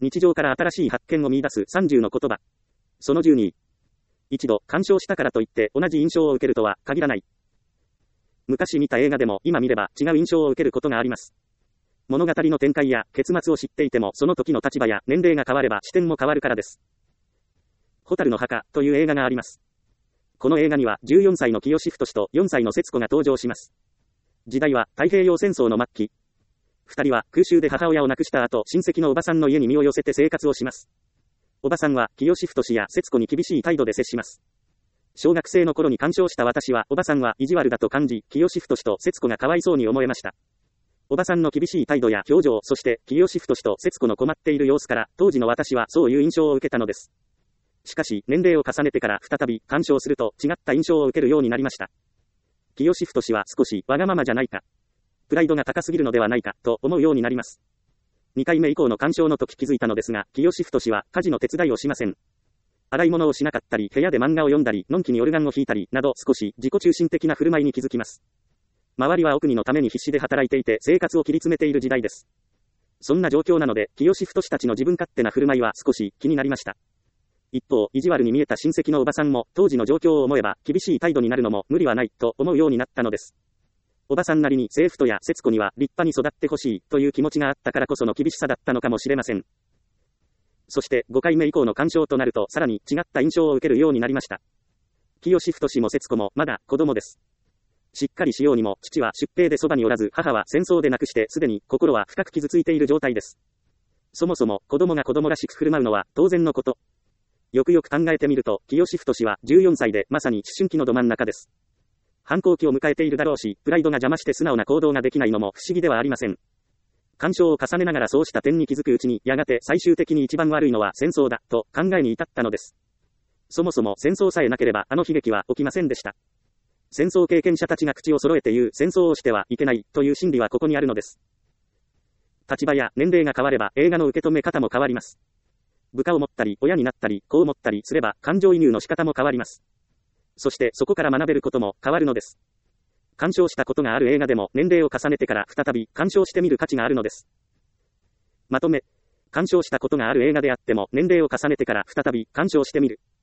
日常から新しい発見を見出す30の言葉。その12。一度鑑賞したからといって同じ印象を受けるとは限らない。昔見た映画でも今見れば違う印象を受けることがあります。物語の展開や結末を知っていてもその時の立場や年齢が変われば視点も変わるからです。蛍の墓という映画があります。この映画には14歳の清志太と4歳の節子が登場します。時代は太平洋戦争の末期。二人は空襲で母親を亡くした後、親戚のおばさんの家に身を寄せて生活をします。おばさんは清志太や節子に厳しい態度で接します。小学生の頃に鑑賞した私はおばさんは意地悪だと感じ、清志太と節子がかわいそうに思えました。おばさんの厳しい態度や表情、そして清志太と節子の困っている様子から、当時の私はそういう印象を受けたのです。しかし、年齢を重ねてから再び鑑賞すると違った印象を受けるようになりました。清志太は少しわがままじゃないか。プライドが高すぎるのではないか、と思うようになります。2回目以降の鑑賞の時気づいたのですが、清志太は家事の手伝いをしません。洗い物をしなかったり、部屋で漫画を読んだり、のんきにオルガンを弾いたり、など少し自己中心的な振る舞いに気づきます。周りはお国のために必死で働いていて生活を切り詰めている時代です。そんな状況なので、清志太たちの自分勝手な振る舞いは少し気になりました。一方、意地悪に見えた親戚のおばさんも、当時の状況を思えば、厳しい態度になるのも無理はない、と思うようになったのです。おばさんなりに政府とや節子には立派に育ってほしい、という気持ちがあったからこその厳しさだったのかもしれません。そして5回目以降の鑑賞となるとさらに違った印象を受けるようになりました。清志太も節子もまだ子供です。しっかりしようにも父は出兵でそばにおらず母は戦争で亡くしてすでに心は深く傷ついている状態です。そもそも子供が子供らしく振る舞うのは当然のこと。よくよく考えてみると清志太は14歳でまさに思春期のど真ん中です。反抗期を迎えているだろうし、プライドが邪魔して素直な行動ができないのも不思議ではありません。鑑賞を重ねながらそうした点に気づくうちに、やがて最終的に一番悪いのは戦争だ、と考えに至ったのです。そもそも戦争さえなければあの悲劇は起きませんでした。戦争経験者たちが口を揃えて言う戦争をしてはいけないという心理はここにあるのです。立場や年齢が変われば映画の受け止め方も変わります。部下を持ったり親になったり子を持ったりすれば感情移入の仕方も変わります。そしてそこから学べることも変わるのです。鑑賞したことがある映画でも年齢を重ねてから再び鑑賞してみる価値があるのです。まとめ、鑑賞したことがある映画であっても年齢を重ねてから再び鑑賞してみる。